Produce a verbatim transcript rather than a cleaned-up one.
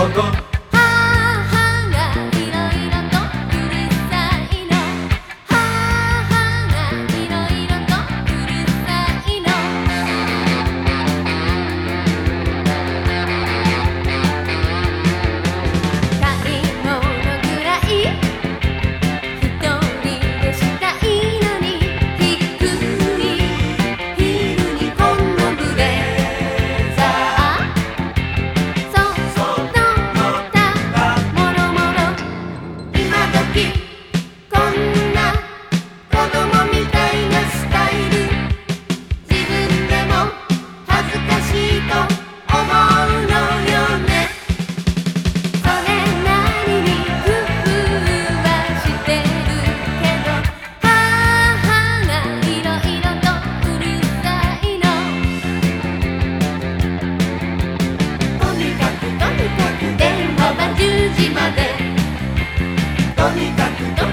ほど母がいろいろとうるさいの母がいろいろとうるさいの買い物ぐらい一人でしたいのに低いヒールにこのブレザーその他もろもろ今時こんな子供みたいなスタイル自分でも恥ずかしいと思うのよねそれなりに工夫はしてるけど母がいろいろとうるさいのとにかくとにかく電話はじゅうじまでとにかくと